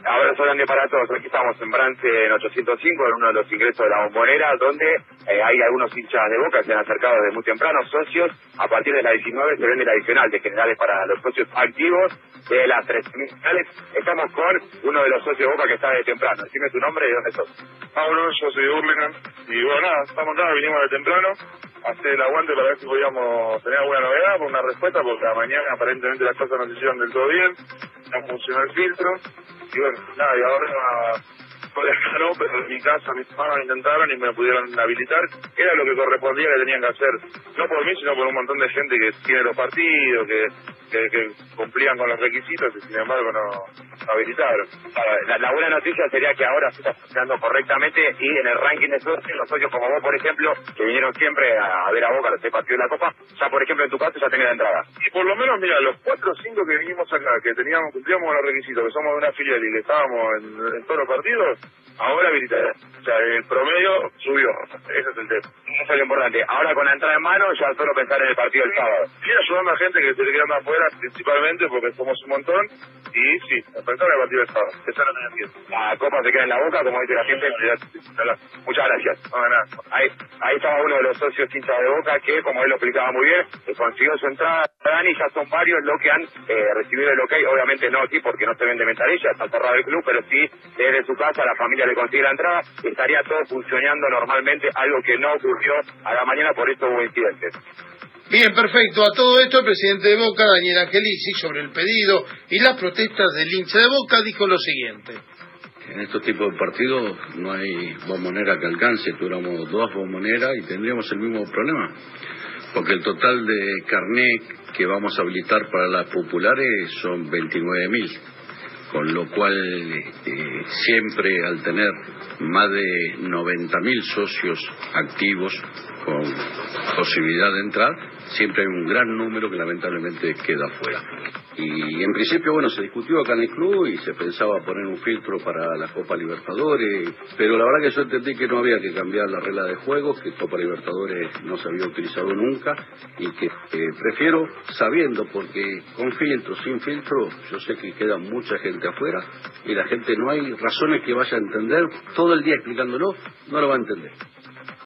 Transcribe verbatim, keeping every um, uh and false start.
Abrazo grande para todos. Aquí estamos en Brance en ochocientos cinco, en uno de los ingresos de la Bombonera, donde eh, hay algunos hinchas de Boca que se han acercado desde muy temprano, socios. A partir de las diecinueve se vende el adicional de generales para los socios activos de las tres mil generales. Estamos con uno de los socios de Boca que está de temprano. Decime tu nombre y de dónde sos. Pablo, yo soy de Hurlingham. Y bueno, nada, estamos acá, vinimos de temprano a hacer el aguante para ver si podíamos tener alguna novedad, por una respuesta, porque a la mañana aparentemente las cosas no se hicieron del todo bien, no funcionó el filtro. Y bueno, nada, y ahora por acá no, pero en mi casa mis hermanos intentaron y me pudieron habilitar. Era lo que correspondía que tenían que hacer, no por mí, sino por un montón de gente que tiene los partidos, que, que, que cumplían con los requisitos y sin embargo no, no habilitaron. La, la buena noticia sería que ahora se está funcionando correctamente y en el ranking de socios, los socios como vos, por ejemplo, que vinieron siempre a, a ver a Boca los seis partidos de la Copa, ya por ejemplo en tu caso ya tenés la entrada. Y por lo menos, mira, los cuatro o cinco que vinimos acá, que teníamos, cumplíamos con los requisitos, que somos de una filial y que estábamos en, en todos los partidos, ahora habilitaron. O sea, el promedio subió. Ese es el tema. Eso es lo importante. Ahora con la entrada en mano, ya solo pensar en el partido del sábado. Y ayudando a gente que se le queda afuera, principalmente porque somos un montón. Y sí, pensar en el partido del sábado. Eso no tenía tiempo. La copa se queda en la boca, como dice la gente. Muchas gracias. No, nada. Ahí, ahí estaba uno de los socios hinchas de Boca que, como él lo explicaba muy bien, eh, consiguió su entrada. Dani, ya son varios los que han eh, recibido el ok. Obviamente no aquí porque no se vende ventanilla, está cerrado el club, pero sí desde su casa la familia le consigue la entrada. Estaría todo funcionando normalmente, algo que no ocurrió a la mañana, por eso hubo incidentes. Bien, perfecto. A todo esto, el presidente de Boca, Daniel Angelici, sobre el pedido y las protestas del hincha de Boca, dijo lo siguiente. En estos tipos de partidos no hay bombonera que alcance, tuviéramos dos bomboneras y tendríamos el mismo problema, porque el total de carnet que vamos a habilitar para las populares son veintinueve mil, con lo cual eh, siempre al tener más de noventa mil socios activos con posibilidad de entrar, siempre hay un gran número que lamentablemente queda afuera. Y en principio, bueno, se discutió acá en el club y se pensaba poner un filtro para la Copa Libertadores, pero la verdad que yo entendí que no había que cambiar la regla de juego, que Copa Libertadores no se había utilizado nunca y que eh, prefiero, sabiendo, porque con filtro, sin filtro, yo sé que queda mucha gente afuera y la gente no hay razones que vaya a entender, todo el día explicándolo, no lo va a entender.